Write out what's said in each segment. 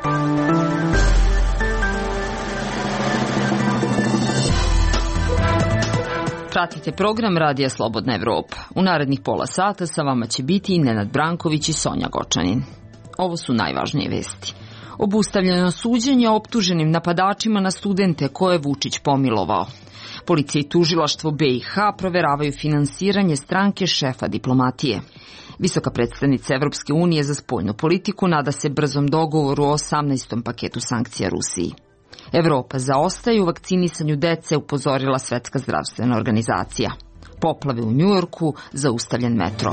Pratite program Radija Slobodna Evropa. U narednih pola sata sa vama će biti i Nenad Branković i Sonja Gočanin. Ovo su najvažnije vesti. Obustavljeno suđenje optuženim napadačima na studente koje je Vučić pomilovao. Policija i tužilaštvo BiH proveravaju finansiranje stranke šefa diplomatije. Visoka predstavnica Evropske unije za spoljnu politiku nada se brzom dogovoru o 18. paketu sankcija Rusiji. Evropa zaostaje u vakcinisanju dece, upozorila Svetska zdravstvena organizacija. Poplave u Njujorku, zaustavljen metro.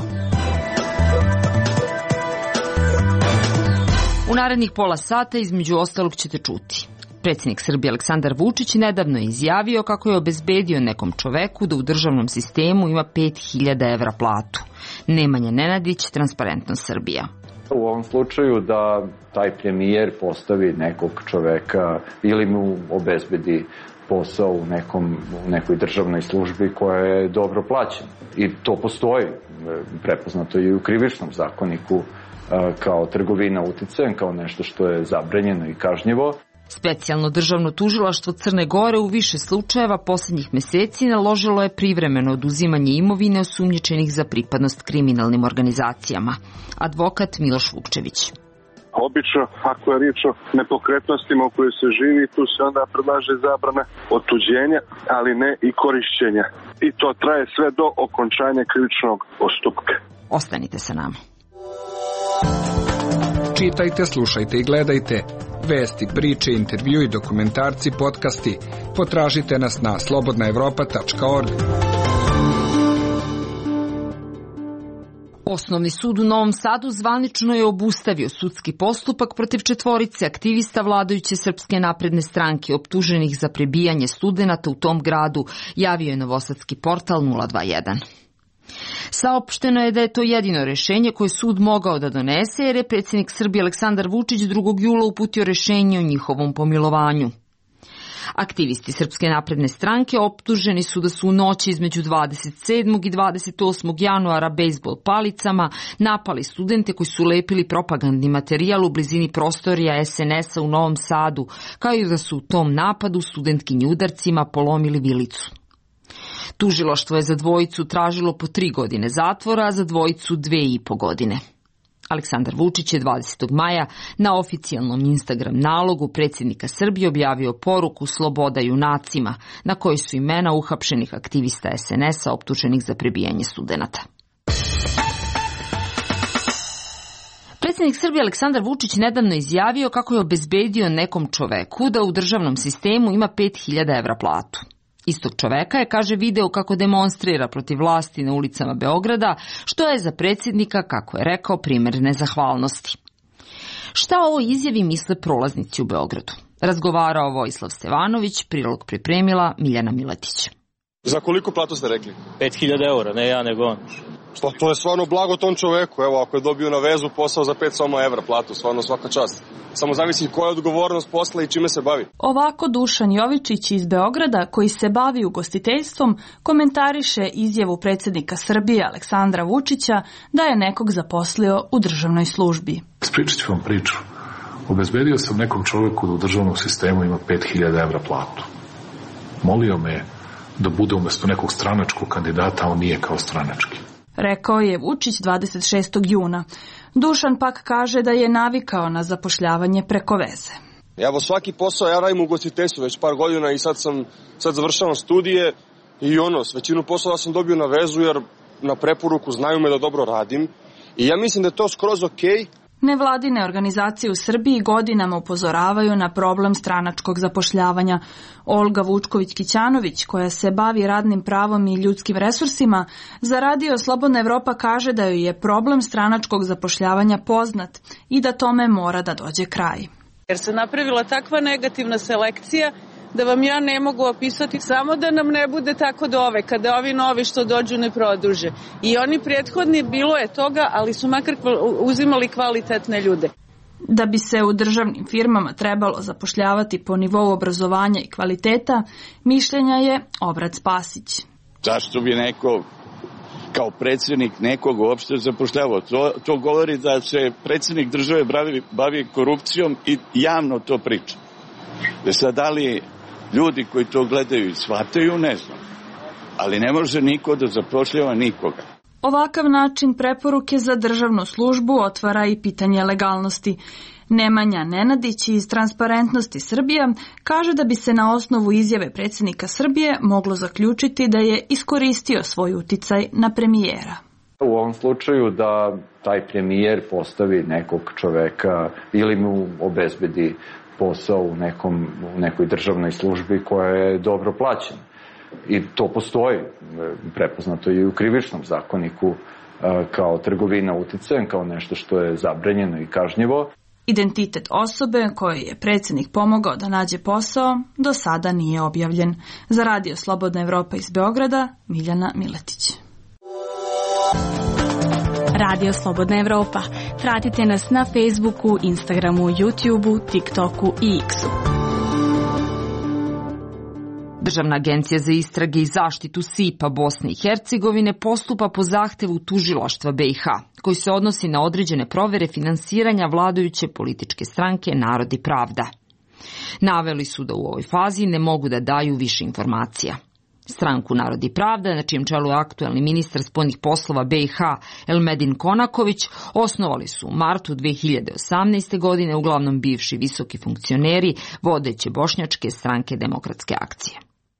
U narednih pola sata između ostalog ćete čuti. Predsjednik Srbije Aleksandar Vučić nedavno je izjavio kako je obezbedio nekom čoveku da u državnom sistemu ima 5.000 evra platu. Nemanja Nenadić, Transparentnost Srbija. U ovom slučaju da taj premijer postavi nekog čoveka ili mu obezbedi posao u nekoj državnoj službi koja je dobro plaćena. I to postoji, prepoznato i u krivičnom zakoniku kao trgovina uticajem, kao nešto što je zabranjeno i kažnjivo. Specijalno državno tužilaštvo Crne Gore u više slučajeva posljednjih meseci naložilo je privremeno oduzimanje imovine osumnjičenih za pripadnost kriminalnim organizacijama. Advokat Miloš Vukčević. Obično, ako je riječ o nepokretnostima u kojoj se živi, tu se onda predlaže zabrana otuđenja, ali ne i korišćenja. I to traje sve do okončanja krivičnog postupka. Ostanite sa nama. Čitajte, slušajte i gledajte vesti, priče, intervjui, dokumentarci, podcasti. Potražite nas na slobodnaevropa.org. Osnovni sud u Novom Sadu zvanično je obustavio sudski postupak protiv 4 aktivista vladajuće Srpske napredne stranke optuženih za prebijanje studenata u tom gradu, javio je novosadski portal 021. Saopšteno je da je to jedino rešenje koje sud mogao da donese, jer je predsjednik Srbije Aleksandar Vučić 2. jula uputio rešenje o njihovom pomilovanju. Aktivisti Srpske napredne stranke optuženi su da su u noći između 27. i 28. januara bejzbol palicama napali studente koji su lepili propagandni materijal u blizini prostorija SNS-a u Novom Sadu, kao i da su u tom napadu studentkinji udarcima polomili vilicu. Tužilaštvo je za dvojicu tražilo po 3 godine zatvora, a za dvojicu 2,5 godine. Aleksandar Vučić je 20. maja na oficijalnom Instagram nalogu predsjednika Srbije objavio poruku "Sloboda junacima", na kojoj su imena uhapšenih aktivista SNS-a optuženih za prebijanje studenata. Predsjednik Srbije Aleksandar Vučić nedavno izjavio kako je obezbedio nekom čoveku da u državnom sistemu ima 5.000 evra platu. Istog čoveka je, kaže, video kako demonstrira protiv vlasti na ulicama Beograda, što je za predsjednika, kako je rekao, primjer nezahvalnosti. Šta o ovoj izjavi misle prolaznici u Beogradu? Razgovarao Vojislav Stevanović, prilog pripremila Miljana Miletić. Za koliko platu ste rekli? 5.000 eura, ne ja nego on. To je stvarno blago tom čoveku, evo, ako je dobio na vezu posao za 5 evra platu, stvarno svaka čast. Samo zavisi koja je odgovornost posla i čime se bavi. Ovako Dušan Jovičić iz Beograda, koji se bavi ugostiteljstvom, komentariše izjavu predsjednika Srbije Aleksandra Vučića da je nekog zaposlio u državnoj službi. Ispričat ću vam priču. Obezbedio sam nekom čovjeku da u državnom sistemu ima 5.000 evra platu. Molio me da bude umjesto nekog stranačkog kandidata, a on nije kao stranački. Rekao je Vučić 26. juna. Dušan pak kaže da je navikao na zapošljavanje preko veze. Evo, svaki posao, ja radim u ugostiteljstvu već par godina i sad završavam studije i s većinu poslova sam dobio na vezu jer na preporuku znaju me da dobro radim i ja mislim da je to skroz okej. Nevladine organizacije u Srbiji godinama upozoravaju na problem stranačkog zapošljavanja. Olga Vučković-Kićanović, koja se bavi radnim pravom i ljudskim resursima, za Radio Slobodna Evropa kaže da joj je problem stranačkog zapošljavanja poznat i da tome mora da dođe kraj. Jer se napravila takva negativna selekcija da vam ja ne mogu opisati, samo da nam ne bude tako kada ovi novi što dođu ne produže. I oni prethodni, bilo je toga, ali su makar uzimali kvalitetne ljude. Da bi se u državnim firmama trebalo zapošljavati po nivou obrazovanja i kvaliteta, mišljenja je Obrad Spasić. Zašto bi neko, kao predsjednik nekog uopšte zapošljavao. To govori da se predsjednik države bavi korupcijom i javno to priča. Sad, da li ljudi koji to gledaju i shvataju, ne znam. Ali ne može niko da zapošljava nikoga. Ovakav način preporuke za državnu službu otvara i pitanje legalnosti. Nemanja Nenadić iz Transparentnosti Srbija kaže da bi se na osnovu izjave predsjednika Srbije moglo zaključiti da je iskoristio svoj uticaj na premijera. U ovom slučaju da taj premijer postavi nekog čoveka ili mu obezbedi posao u nekoj državnoj službi koja je dobro plaćena. I to postoji, prepoznato i u krivičnom zakoniku kao trgovina uticajem, kao nešto što je zabranjeno i kažnjivo. Identitet osobe kojoj je predsjednik pomogao da nađe posao do sada nije objavljen. Za Radio Slobodna Evropa iz Beograda, Miljana Miletić. Radio Slobodna Evropa. Pratite nas na Facebooku, Instagramu, YouTubeu, TikToku i X-u. Državna agencija za istrage i zaštitu SIP-a Bosne i Hercegovine postupa po zahtevu tužilaštva BiH, koji se odnosi na određene provere finansiranja vladajuće političke stranke Narod i pravda. Naveli su da u ovoj fazi ne mogu da daju više informacija. Stranku Narod i pravda, na čijem čelu je aktuelni ministar spoljnih poslova BiH Elmedin Konaković, osnovali su u martu 2018. godine uglavnom bivši visoki funkcioneri vodeće bošnjačke stranke Demokratske akcije.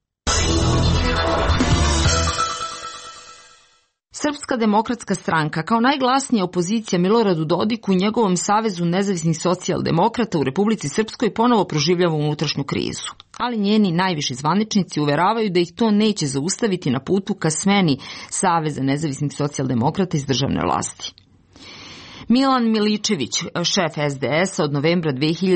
Srpska demokratska stranka kao najglasnija opozicija Miloradu Dodiku i njegovom Savezu nezavisnih socijaldemokrata u Republici Srpskoj ponovo proživljava unutrašnju krizu. Ali njeni najviši zvaničnici uveravaju da ih to neće zaustaviti na putu ka smeni Saveza nezavisnih socijaldemokrata iz državne vlasti. Milan Miličević, šef SDS-a od novembra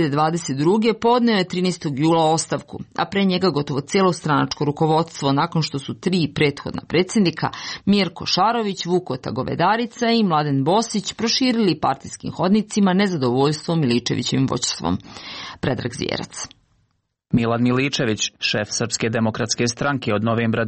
2022. podneo je 13. jula ostavku, a pre njega gotovo cijelo stranačko rukovodstvo nakon što su 3 prethodna predsjednika, Mirko Šarović, Vukota Govedarica i Mladen Bosić, proširili partijskim hodnicima nezadovoljstvo Miličevićevim vođstvom. Predrag Zvijerac. Milan Miličević, šef Srpske demokratske stranke od novembra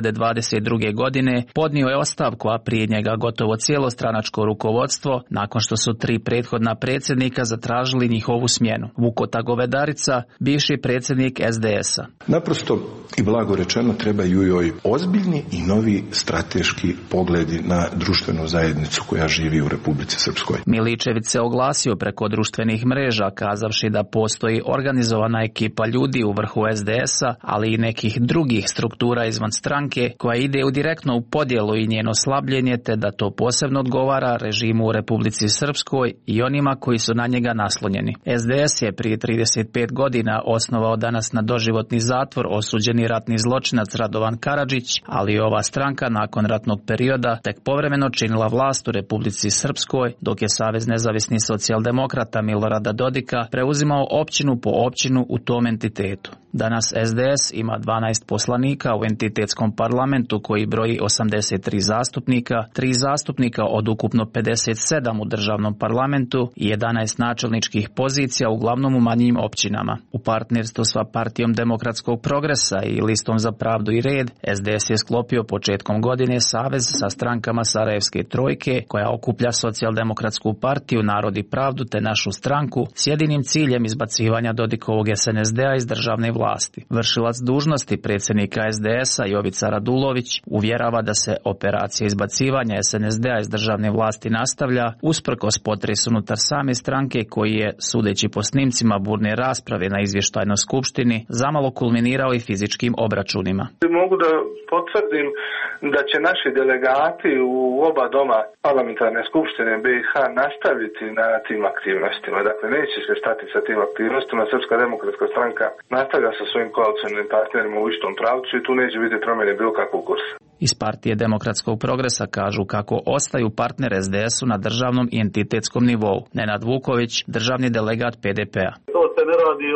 2022. godine, podnio je ostavku, a prije njega gotovo cijelo stranačko rukovodstvo, nakon što su 3 prethodna predsjednika zatražili njihovu smjenu. Vukota Govedarica, bivši predsjednik SDS-a. Naprosto i blago rečeno trebaju joj ozbiljni i novi strateški pogledi na društvenu zajednicu koja živi u Republici Srpskoj. Miličević se oglasio preko društvenih mreža, kazavši da postoji organizovana ekipa ljudi u vrhu SDS-a, ali i nekih drugih struktura izvan stranke koja ide u direktno u podjelu i njeno slabljenje, te da to posebno odgovara režimu u Republici Srpskoj i onima koji su na njega naslonjeni. SDS je prije 35 godina osnovao danas na doživotni zatvor osuđeni ratni zločinac Radovan Karadžić, ali i ova stranka nakon ratnog perioda tek povremeno činila vlast u Republici Srpskoj, dok je Savez nezavisnih socijaldemokrata Milorada Dodika preuzimao općinu po općinu u tom entitetu. Danas SDS ima 12 poslanika u entitetskom parlamentu koji broji 83 zastupnika, 3 zastupnika od ukupno 57 u državnom parlamentu i 11 načelničkih pozicija uglavnom u manjim općinama. U partnerstvu s Partijom demokratskog progresa i Listom za pravdu i red, SDS je sklopio početkom godine savez sa strankama Sarajevske trojke koja okuplja Socijaldemokratsku partiju, Narod i pravdu te našu stranku s jedinim ciljem izbacivanja Dodikovog SNSD-a iz državne vlasti. Vršilac dužnosti predsjednika SDS-a Jovica Radulović uvjerava da se operacija izbacivanja SNSD-a iz državne vlasti nastavlja usprkos potresu unutar same stranke koji je, sudeći po snimcima burne rasprave na izvještajnoj skupštini, zamalo kulminirao i fizičkim obračunima. Mogu da potvrdim da će naši delegati u oba doma parlamentarne skupštine BiH nastaviti na tim aktivnostima. Dakle, neće se stati sa tim aktivnostima. Srpska demokratska stranka nastavlja sa svojim koalicionim partnerima u istom pravcu i tu neće biti promjene bilo kakvog kursa. Iz Partije demokratskog progresa kažu kako ostaju partner SDS-u na državnom i entitetskom nivou. Nenad Vuković, državni delegat PDP-a. To se ne radi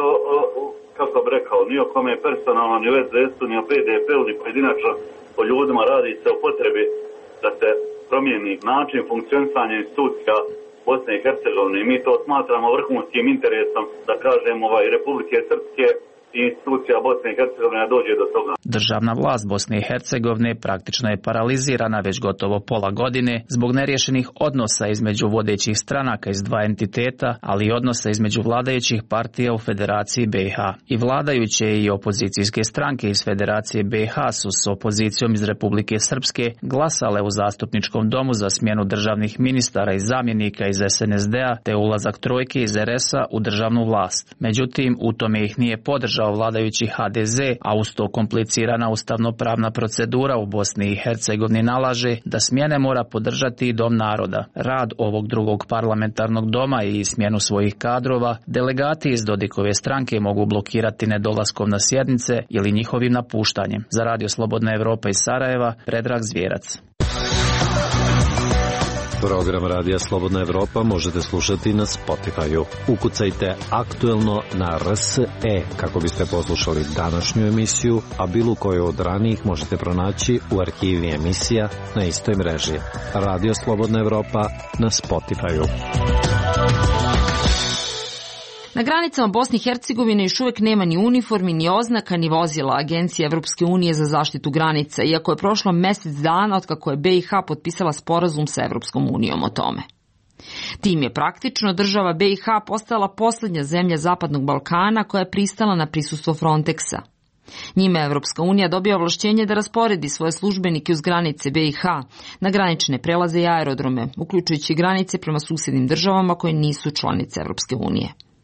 kako bi rekao, ni o kome personalno, ni o SDS-u, ni o PDP-u, ni pojedinačno o ljudima, radi se o potrebi da se promijeni način funkcionisanja institucija Bosne i Hercegovine. Mi to smatramo vrhunskim interesom, da kažem, Republike Srpske i institucija Bosne i Hercegovine dođe do toga. Državna vlast Bosne i Hercegovine praktično je paralizirana već gotovo pola godine zbog neriješenih odnosa između vodećih stranaka iz dva entiteta, ali i odnosa između vladajućih partija u Federaciji BiH. I vladajuće i opozicijske stranke iz Federacije BiH su s opozicijom iz Republike Srpske glasale u zastupničkom domu za smjenu državnih ministara i zamjenika iz SNSD-a te ulazak trojke iz RS-a u državnu vlast. Međutim, u tome ih nije podržao vladajući HDZ, a uz to komplicirana ustavno-pravna procedura u Bosni i Hercegovini nalaže da smjene mora podržati i Dom naroda. Rad ovog drugog parlamentarnog doma i smjenu svojih kadrova delegati iz Dodikove stranke mogu blokirati nedolaskom na sjednice ili njihovim napuštanjem. Za Radio Slobodna Evropa iz Sarajeva, Predrag Zvjerac. Program Radija Slobodna Evropa možete slušati na Spotify-u. Ukucajte aktuelno na RSE kako biste poslušali današnju emisiju, a bilo koju od ranijih možete pronaći u arhivi emisija na istoj mreži. Radio Slobodna Evropa na Spotify-u. Na granicama Bosne i Hercegovine još uvijek nema ni uniformi, ni oznaka, ni vozila Agencije Evropske unije za zaštitu granica, iako je prošlo mjesec dana od kako je BiH potpisala sporazum sa Evropskom unijom o tome. Tim je praktično država BiH postala posljednja zemlja Zapadnog Balkana koja je pristala na prisustvo Frontexa. Njime Evropska unija dobija ovlašćenje da rasporedi svoje službenike uz granice BiH, na granične prelaze i aerodrome, uključujući granice prema susjednim državama koje nisu članice Evropske unije.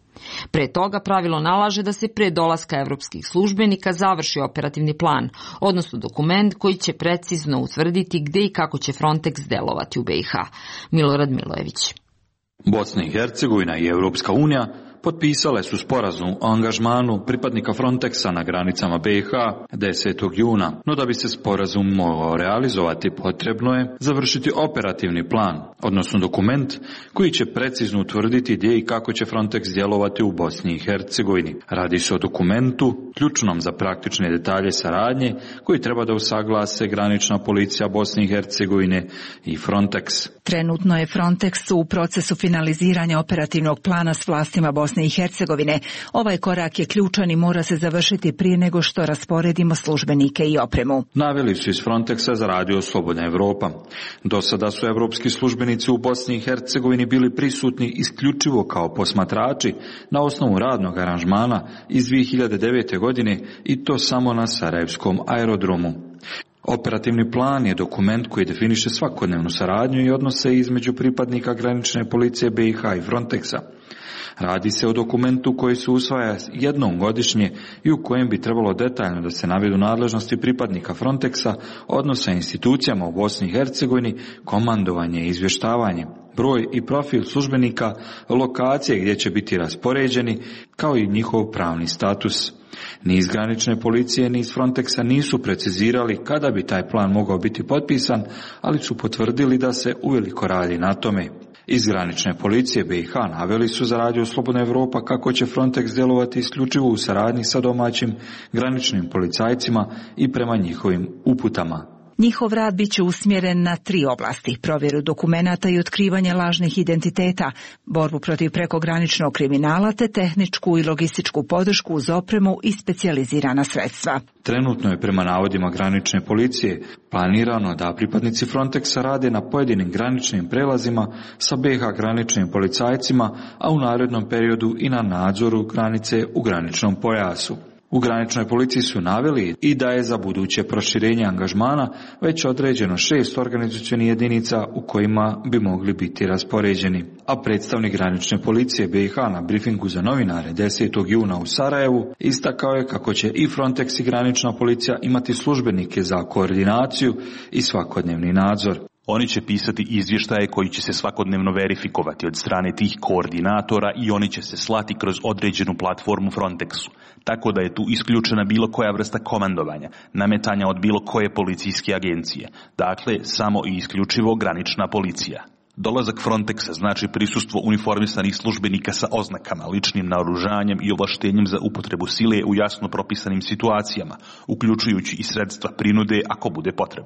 Pre toga pravilo nalaže da se pre dolaska evropskih službenika završi operativni plan, odnosno dokument koji će precizno utvrditi gde i kako će Frontex delovati u BiH. Milorad Milojević. Bosna i Hercegovina i Evropska unija potpisale su sporazum o angažmanu pripadnika Frontexa na granicama BiH 10. juna, no da bi se sporazum mogao realizovati potrebno je završiti operativni plan, odnosno dokument koji će precizno utvrditi gdje i kako će Frontex djelovati u Bosni i Hercegovini. Radi se o dokumentu ključnom za praktične detalje saradnje koji treba da usaglase granična policija Bosne i Hercegovine i Frontex. Trenutno je Frontex u procesu finaliziranja operativnog plana s vlastima Bosne i Hercegovine. Ovaj korak je ključan i mora se završiti prije nego što rasporedimo službenike i opremu. Naveli su iz Frontexa za Radio Slobodna Evropa. Do sada su evropski službenici u Bosni i Hercegovini bili prisutni isključivo kao posmatrači na osnovu radnog aranžmana iz 2009. godine i to samo na Sarajevskom aerodromu. Operativni plan je dokument koji definiše svakodnevnu saradnju i odnose između pripadnika granične policije BiH i Frontexa. Radi se o dokumentu koji se usvaja jednom godišnje i u kojem bi trebalo detaljno da se navedu nadležnosti pripadnika Frontexa, odnosa institucijama u Bosni i Hercegovini, komandovanje i izvještavanje, broj i profil službenika, lokacije gdje će biti raspoređeni, kao i njihov pravni status. Ni iz granične policije ni iz Frontexa nisu precizirali kada bi taj plan mogao biti potpisan, ali su potvrdili da se uveliko radi na tome. Iz granične policije BiH naveli su za Radio Slobodna Evropa kako će Frontex djelovati isključivo u saradnji sa domaćim graničnim policajcima i prema njihovim uputama. Njihov rad bit će usmjeren na 3 oblasti: provjeru dokumenata i otkrivanje lažnih identiteta, borbu protiv prekograničnog kriminala te tehničku i logističku podršku uz opremu i specijalizirana sredstva. Trenutno je prema navodima granične policije planirano da pripadnici Frontexa rade na pojedinim graničnim prelazima sa BiH graničnim policajcima, a u narednom periodu i na nadzoru granice u graničnom pojasu. U graničnoj policiji su naveli i da je za buduće proširenje angažmana već određeno 6 organizacionih jedinica u kojima bi mogli biti raspoređeni. A predstavnik granične policije BiH na brifingu za novinare 10. juna u Sarajevu istakao je kako će i Frontex i granična policija imati službenike za koordinaciju i svakodnevni nadzor. Oni će pisati izvještaje koji će se svakodnevno verifikovati od strane tih koordinatora i oni će se slati kroz određenu platformu Frontexu. Tako da je tu isključena bilo koja vrsta komandovanja, nametanja od bilo koje policijske agencije. Dakle, samo i isključivo granična policija. Dolazak Frontexa znači prisustvo uniformisanih službenika sa oznakama, ličnim naoružanjem i ovlaštenjem za upotrebu sile u jasno propisanim situacijama, uključujući i sredstva prinude ako bude potrebno.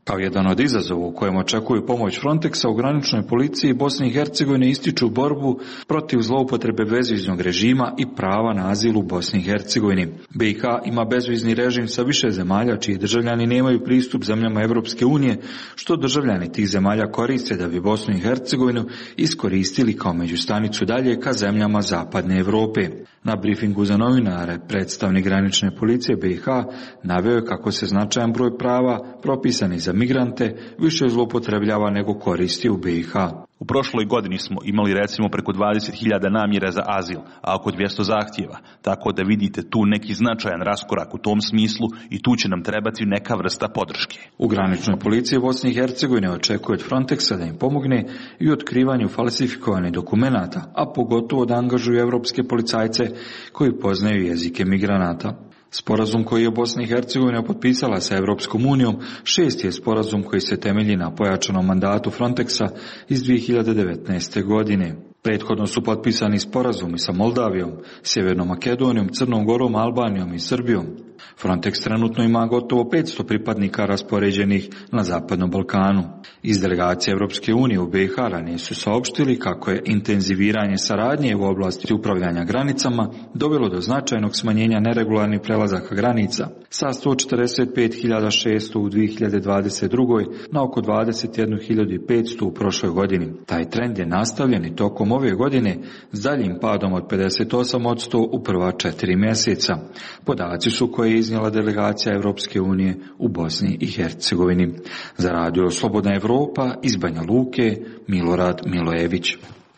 Kao jedan od izazova u kojem očekuju pomoć Frontexa u graničnoj policiji Bosne i Hercegovine ističu borbu protiv zloupotrebe bezviznog režima i prava na azil u Bosni i Hercegovini. BiH ima bezvizni režim sa više zemalja čiji državljani nemaju pristup zemljama Evropske unije, što državljani tih zemalja koriste da bi Bosnu i Hercegovinu iskoristili kao međustanicu dalje ka zemljama Zapadne Evrope. Na brifingu za novinare predstavnik granične policije BiH naveo je kako se značajan broj prava propisani za migrante više zloupotrebljava nego koristi u BiH. U prošloj godini smo imali recimo preko 20.000 namjera za azil, a oko 200 zahtjeva, tako da vidite tu neki značajan raskorak u tom smislu i tu će nam trebati neka vrsta podrške. U graničnoj policiji Bosne i Hercegovine očekuje od Frontexa da im pomogne i u otkrivanju falsifikovanih dokumenata, a pogotovo da angažuju evropske policajce koji poznaju jezike migranata. Sporazum koji je Bosna i Hercegovina potpisala sa Evropskom unijom, 6. je sporazum koji se temelji na pojačanom mandatu Frontexa iz 2019. godine. Prethodno su potpisani sporazumi sa Moldavijom, Sjevernom Makedonijom, Crnom Gorom, Albanijom i Srbijom. Frontex trenutno ima gotovo 500 pripadnika raspoređenih na Zapadnom Balkanu. Iz delegacije Evropske unije u BiH ranije su saopštili kako je intenziviranje saradnje u oblasti upravljanja granicama dovelo do značajnog smanjenja neregularnih prelazaka granica sa 145.600 u 2022. na oko 21.500 u prošloj godini. Taj trend je nastavljen i tokom ove godine s daljim padom od 58% u prva 4 mjeseca. Podaci su koje je iznijela delegacija Evropske unije u Bosni i Hercegovini. Za radio Slobodna Evropa iz Banja Luke, Milorad Milojević.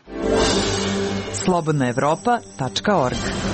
slobodnaevropa.org.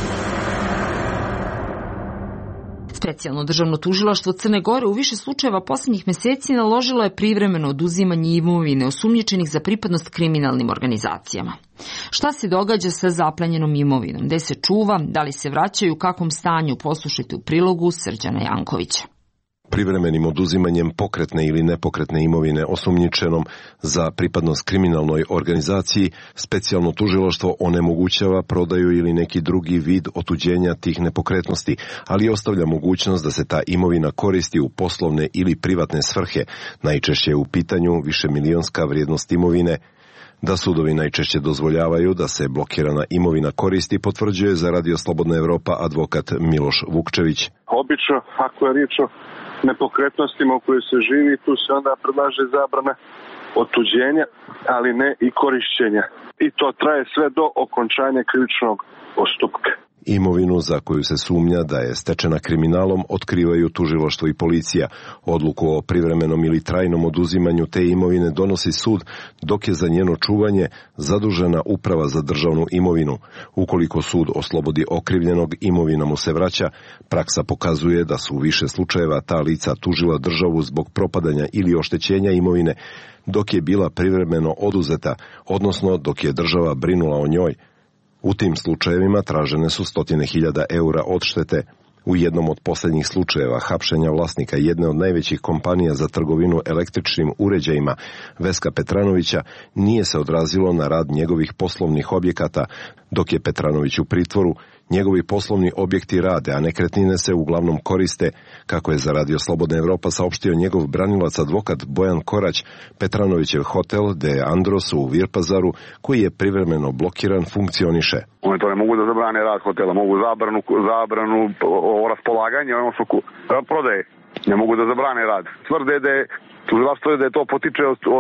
Specijalno državno tužilaštvo Crne Gore u više slučajeva posljednjih mjeseci naložilo je privremeno oduzimanje imovine osumnjičenih za pripadnost kriminalnim organizacijama. Šta se događa sa zaplenjenom imovinom? Gde se čuva? Da li se vraćaju? U kakvom stanju? Poslušajte u prilogu Srđana Jankovića. Privremenim oduzimanjem pokretne ili nepokretne imovine osumnjičenom za pripadnost kriminalnoj organizaciji, specijalno tužilaštvo onemogućava prodaju ili neki drugi vid otuđenja tih nepokretnosti, ali ostavlja mogućnost da se ta imovina koristi u poslovne ili privatne svrhe, najčešće je u pitanju višemilionska vrijednost imovine. Da sudovi najčešće dozvoljavaju da se blokirana imovina koristi, potvrđuje za Radio Slobodna Evropa advokat Miloš Vukčević. Obično, ako je riječ o nepokretnostima u kojoj se živi, tu se onda predlaže zabrana otuđenja, ali ne i korišćenja. I to traje sve do okončanja krivičnog postupka. Imovinu za koju se sumnja da je stečena kriminalom otkrivaju tužilaštvo i policija. Odluku o privremenom ili trajnom oduzimanju te imovine donosi sud, dok je za njeno čuvanje zadužena Uprava za državnu imovinu. Ukoliko sud oslobodi okrivljenog, imovina mu se vraća. Praksa pokazuje da su u više slučajeva ta lica tužila državu zbog propadanja ili oštećenja imovine, dok je bila privremeno oduzeta, odnosno dok je država brinula o njoj. U tim slučajevima tražene su 100.000 eura odštete. U jednom od posljednjih slučajeva hapšenja vlasnika jedne od najvećih kompanija za trgovinu električnim uređajima, Veska Petranovića, nije se odrazilo na rad njegovih poslovnih objekata. Dok je Petranović u pritvoru, njegovi poslovni objekti rade, a nekretnine se uglavnom koriste. Kako je za Radio Slobodna Evropa saopštio njegov branilac advokat Bojan Korać, Petranovićev hotel De Andros u Virpazaru, koji je privremeno blokiran, funkcioniše. Oni to ne mogu da zabrane rad hotela, mogu zabranu raspolaganja, odnosno prodaje. Ne mogu da zabrane rad. Tvrde da je tužilaštvo da je to potiče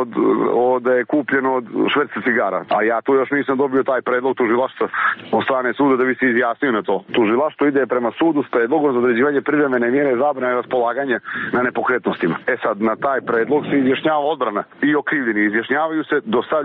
da je kupljeno od šverca cigara. A ja tu još nisam dobio taj predlog tužilaštva od strane suda da bi se izjasnio na to. Tužilaštvo ide prema sudu s predlogom za određivanje privremene mjere zabrane raspolaganja na nepokretnostima. E sad, na taj predlog se izjašnjava odbrana i okrivljeni. Izjašnjavaju se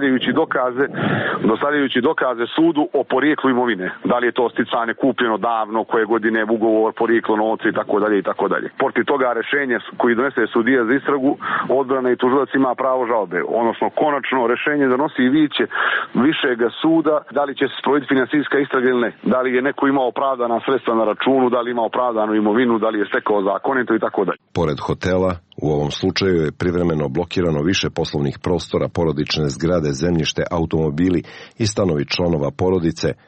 dostavljajući dokaze sudu o porijeklu imovine. Da li je to sticane kupljeno davno, koje godine je ugovor, porijeklo novca i tako dalje i tako dalje. Protiv toga rešenja koji donese sudija za istragu, odbrana i tužilac ima pravo žalbe, odnosno konačno rešenje donosi vijeće višega suda, da li će se sprovoditi finansijska istraga ili ne, da li je neko imao opravdana sredstva na računu, da li ima opravdanu imovinu, da li je stekao zakonito i tako dalje. Pored hotela, u ovom slučaju je privremeno blokirano više poslovnih prostora, porodične zgrade, zemljište, automobili i stanovi članova porodice.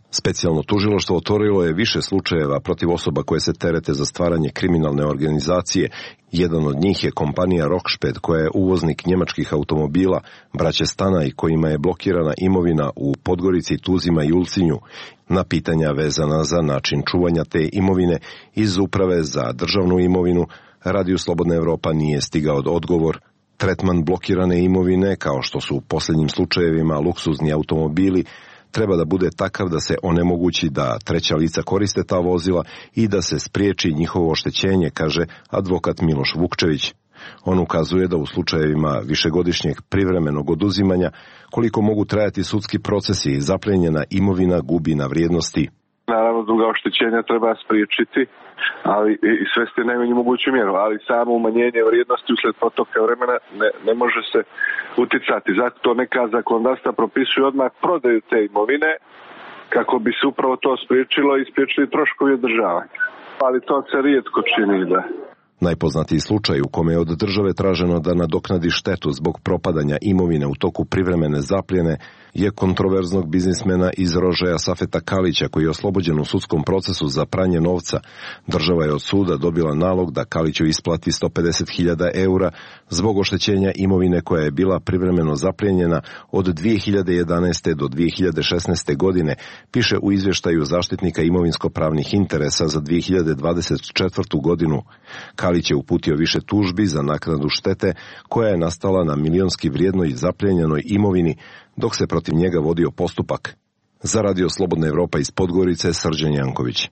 Specijalno tužilaštvo otvorilo je više slučajeva protiv osoba koje se terete za stvaranje kriminalne organizacije. Jedan od njih je kompanija Rocksped, koja je uvoznik njemačkih automobila, braće Stanaj, kojima je blokirana imovina u Podgorici, Tuzima i Ulcinju. Na pitanja vezana za način čuvanja te imovine iz Uprave za državnu imovinu, Radio Slobodna Evropa nije stigao odgovor. Tretman blokirane imovine, kao što su u posljednjim slučajevima luksuzni automobili, treba da bude takav da se onemogući da treća lica koriste ta vozila i da se spriječi njihovo oštećenje, kaže advokat Miloš Vukčević. On ukazuje da u slučajevima višegodišnjeg privremenog oduzimanja, koliko mogu trajati sudski procesi, zapljenjena imovina gubi na vrijednosti. Naravno, druga oštećenja treba spriječiti, ali i svesti najmanju moguću mjeru, ali samo umanjenje vrijednosti usled protoka vremena ne može se uticati. Zato neka zakonodavstva propisuju odmah prodaju te imovine kako bi se upravo to spriječilo i spriječili troškovi održavanja. Ali to se rijetko čini, da. Najpoznatiji slučaj u kome je od države traženo da nadoknadi štetu zbog propadanja imovine u toku privremene zapljene je kontroverznog biznismena iz Rožaja Safeta Kalića, koji je oslobođen u sudskom procesu za pranje novca. Država je od suda dobila nalog da Kaliću isplati 150.000 eura zbog oštećenja imovine koja je bila privremeno zapljenjena od 2011. do 2016. godine, piše u izvještaju zaštitnika imovinsko-pravnih interesa za 2024. godinu. Kalić je uputio više tužbi za naknadu štete koja je nastala na milionski vrijednoj zapljenjenoj imovini, dok se protiv njega vodio postupak. Za Radio Slobodna Evropa iz Podgorice, Srđan Janković.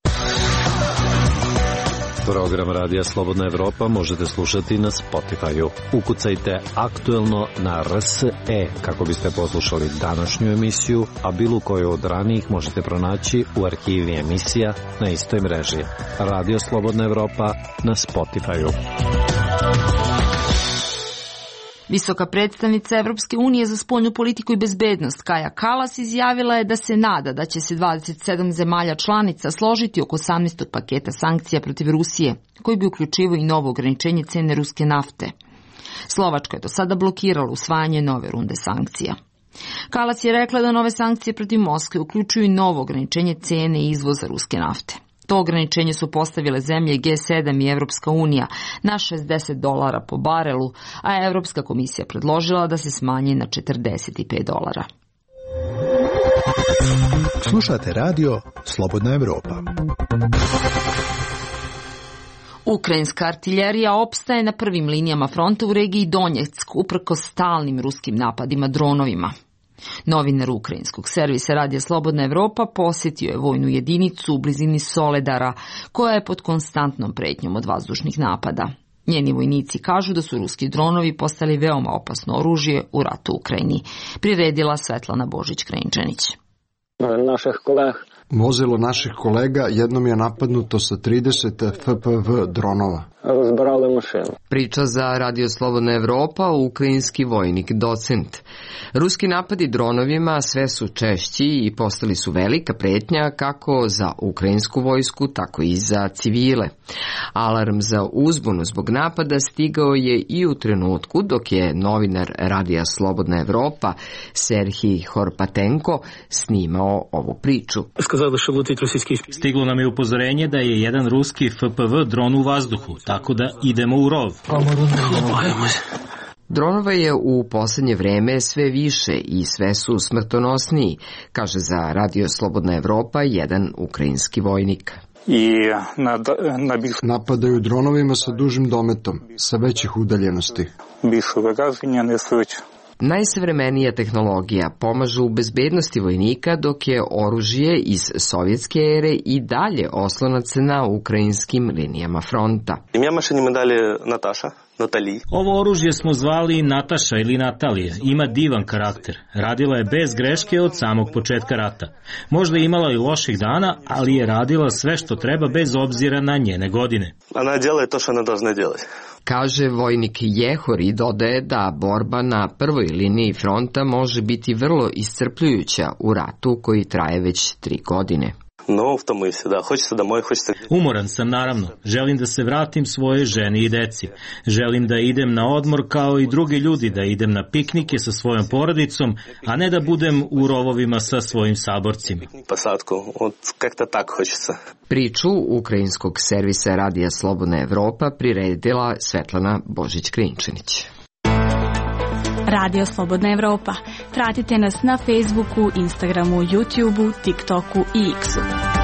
Program Radija Slobodna Evropa možete slušati na Spotify-u. Ukucajte aktuelno na RSE kako biste poslušali današnju emisiju, a bilo koju od ranijih možete pronaći u arhivi emisija na istoj mreži. Radio Slobodna Evropa na Spotify-u. Visoka predstavnica Evropske unije za spoljnu politiku i bezbednost Kaja Kallas izjavila je da se nada da će se 27 zemalja članica složiti oko 18. paketa sankcija protiv Rusije, koji bi uključivao i novo ograničenje cene ruske nafte. Slovačka je do sada blokirala usvajanje nove runde sankcija. Kallas je rekla da nove sankcije protiv Moskve uključuju i novo ograničenje cene izvoza ruske nafte. To ograničenje su postavile zemlje G7 i Evropska unija na $60 po barelu, a Evropska komisija predložila da se smanji na $45. Slušate radio Slobodna Evropa. Ukrajinska artiljerija opstaje na prvim linijama fronta u regiji Donjeck uprkos stalnim ruskim napadima dronovima. Novinar ukrajinskog servisa Radija Slobodna Evropa posjetio je vojnu jedinicu u blizini Soledara, koja je pod konstantnom pretnjom od vazdušnih napada. Njeni vojnici kažu da su ruski dronovi postali veoma opasno oružje u ratu u Ukrajini, priredila Svetlana Božić-Krenčanić. Vozilo naših kolega jednom je napadnuto sa 30 FPV dronova. Priča za Radio Slobodna Evropa, ukrajinski vojnik, docent. Ruski napadi dronovima sve su češći i postali su velika pretnja kako za ukrajinsku vojsku, tako i za civile. Alarm za uzbunu zbog napada stigao je i u trenutku dok je novinar Radija Slobodna Evropa Serhij Horpatenko snimao ovu priču. Stiglo nam je upozorenje da je jedan ruski FPV dron u vazduhu, tako da idemo u rov. Dronova je u posljednje vreme sve više i sve su smrtonosniji, kaže za Radio Slobodna Evropa jedan ukrajinski vojnik. Napadaju dronovima sa dužim dometom, sa većih udaljenosti. Najsavremenija tehnologija pomaže u bezbednosti vojnika, dok je oružje iz sovjetske ere i dalje oslonac na ukrajinskim linijama fronta. Ovo oružje smo zvali Nataša ili Natalija. Ima divan karakter. Radila je bez greške od samog početka rata. Možda je imala i loših dana, ali je radila sve što treba bez obzira na njene godine. Ona djela to što ona dužna djelati. Kaže vojnik Jehor i dodaje da borba na prvoj liniji fronta može biti vrlo iscrpljujuća u ratu koji traje već 3 godine. No, втомився, да. Хочеться домой, хочеться... Umoran sam, naravno. Želim da se vratim svojoj ženi i deci. Želim da idem na odmor kao i drugi ljudi, da idem na piknike sa svojom porodicom, a ne da budem u rovovima sa svojim saborcima. Посадку. Вот как-то так хочется. Priču ukrajinskog servisa Radija Slobodna Evropa priredila Svetlana Božić-Krinčanić. Radio Slobodna Evropa. Pratite nas na Facebooku, Instagramu, YouTubeu, TikToku i X-u.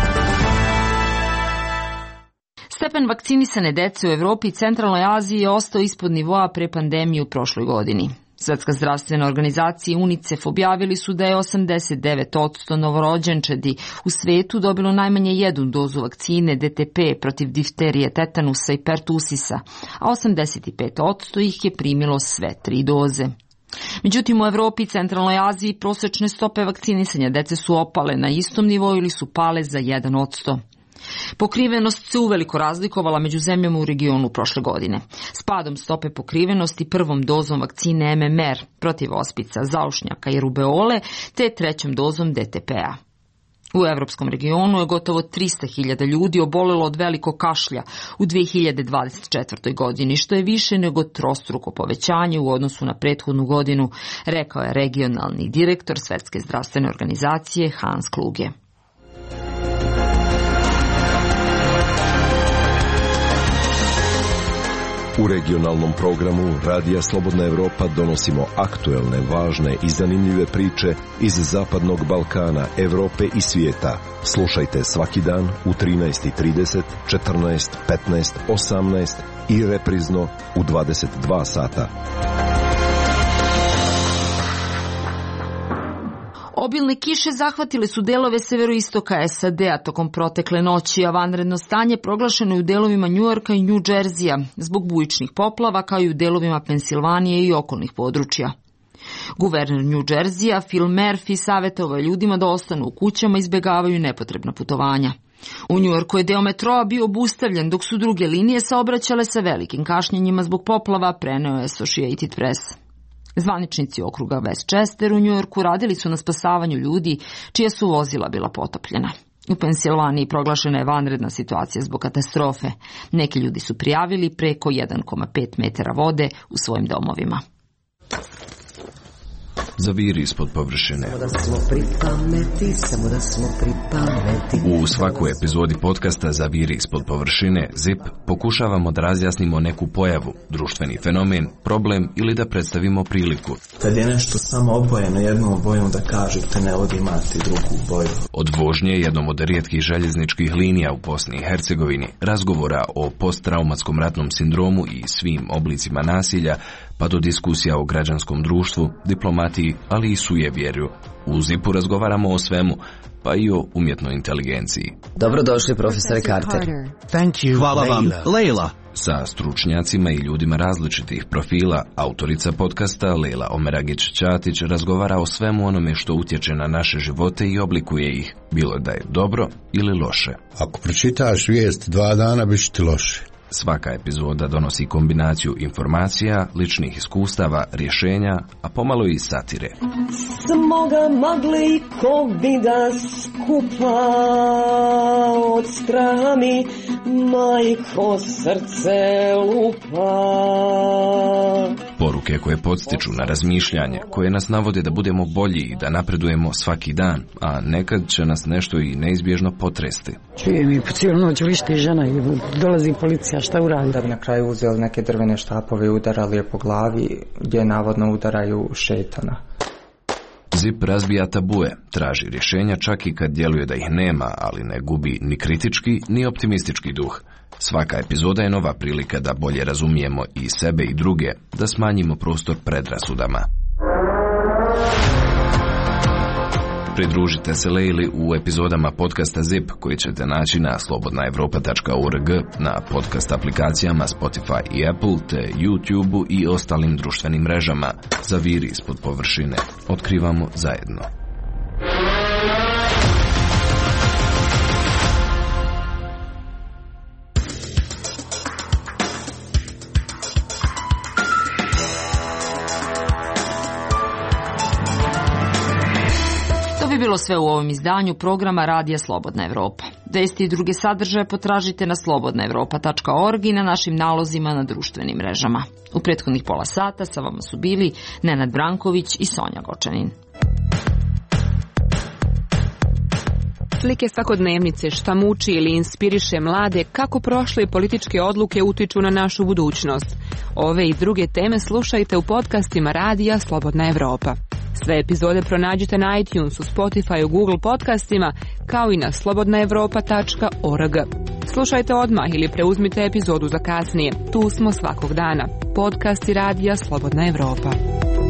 Stepen vakcinisane dece u Evropi i Centralnoj Aziji je ostao ispod nivoa pre pandemije u prošloj godini. Svetska zdravstvena organizacija i UNICEF objavili su da je 89% novorođenčadi u svetu dobilo najmanje jednu dozu vakcine DTP protiv difterije, tetanusa i pertusisa, a 85% ih je primilo sve 3 doze. Međutim, u Evropi i Centralnoj Aziji prosečne stope vakcinisanja dece su opale na istom nivou ili su pale za 1%. Pokrivenost se uveliko razlikovala među zemljama u regionu prošle godine. S padom stope pokrivenosti prvom dozom vakcine MMR protiv ospica, zaušnjaka i rubeole, te trećom dozom DTP-a. U evropskom regionu je gotovo 300.000 ljudi obolelo od velikog kašlja u 2024. godini, što je više nego trostruko povećanje u odnosu na prethodnu godinu, rekao je regionalni direktor Svetske zdravstvene organizacije Hans Kluge. U regionalnom programu Radija Slobodna Evropa donosimo aktuelne, važne i zanimljive priče iz Zapadnog Balkana, Evrope i svijeta. Slušajte svaki dan u 13:30, 14, 15, 18 i reprizno u 22 sata. Obilne kiše zahvatile su delove severoistoka SAD-a tokom protekle noći, a vanredno stanje proglašeno je u delovima Njujorka i New Jersey-a zbog bujičnih poplava, kao i u delovima Pensilvanije i okolnih područja. Guverner New Jersey-a Phil Murphy savjetovao je ljudima da ostanu u kućama i izbjegavaju nepotrebna putovanja. U Njujorku je deo metroa bio obustavljen, dok su druge linije saobraćale sa velikim kašnjenjima zbog poplava, preneo je Associated Press. Zvaničnici okruga Westchester u Njujorku radili su na spasavanju ljudi čija su vozila bila potopljena. U Pensilvaniji proglašena je vanredna situacija zbog katastrofe. Neki ljudi su prijavili preko 1,5 metara vode u svojim domovima. Zaviri ispod površine. U svakoj epizodi podcasta Zaviri ispod površine, ZIP, pokušavamo da razjasnimo neku pojavu, društveni fenomen, problem ili da predstavimo priliku. Kad je nešto samo obojeno jednom bojom, da kažete ne od imati drugu boju. Od vožnje jednom od rijetkih željezničkih linija u Bosni i Hercegovini, razgovora o posttraumatskom ratnom sindromu i svim oblicima nasilja, pa do diskusija o građanskom društvu, diplomatiji, ali i sujevjerju. U ZIP-u razgovaramo o svemu, pa i o umjetnoj inteligenciji. Dobrodošli, profesore Carter. Hvala vam, Leila. Sa stručnjacima i ljudima različitih profila, autorica podcasta Leila Omeragić-Ćatić razgovara o svemu onome što utječe na naše živote i oblikuje ih, bilo da je dobro ili loše. Ako pročitaš vijest 2 dana, bit će ti loše. Svaka epizoda donosi kombinaciju informacija, ličnih iskustava, rješenja, a pomalo i satire. Smoga magli ko vida skupa od straha mi majko srce lupa. Poruke koje podstiču na razmišljanje, koje nas navode da budemo bolji i da napredujemo svaki dan, a nekad će nas nešto i neizbježno potresti. Čujem i po cijelu noć vrišti žena i dolazi policija, šta uradi? Da bi na kraju uzeli neke drvene štapove i udarali je po glavi, gdje navodno udaraju šetana. ZIP razbija tabue, traži rješenja čak i kad djeluje da ih nema, ali ne gubi ni kritički ni optimistički duh. Svaka epizoda je nova prilika da bolje razumijemo i sebe i druge, da smanjimo prostor predrasudama. Pridružite se Leili u epizodama podcasta ZIP koji ćete naći na slobodnaevropa.org, na podcast aplikacijama Spotify i Apple, te YouTubeu i ostalim društvenim mrežama. Zaviri ispod površine. Otkrivamo zajedno. je bilo sve u ovom izdanju programa Radija Slobodna Evropa. Vesti i druge sadržaje potražite na slobodnaevropa.org i na našim nalozima na društvenim mrežama. U prethodnih pola sata sa vama su bili Nenad Branković i Sonja Gočanin. Slike svakodnevnice, šta muči ili inspiriše mlade, kako prošle političke odluke utiču na našu budućnost. Ove i druge teme slušajte u podcastima Radija Slobodna Evropa. Sve epizode pronađite na iTunesu, Spotifyu, Google podcastima, kao i na slobodnaevropa.org. Slušajte odmah ili preuzmite epizodu za kasnije. Tu smo svakog dana. Podcasti Radija Slobodna Evropa.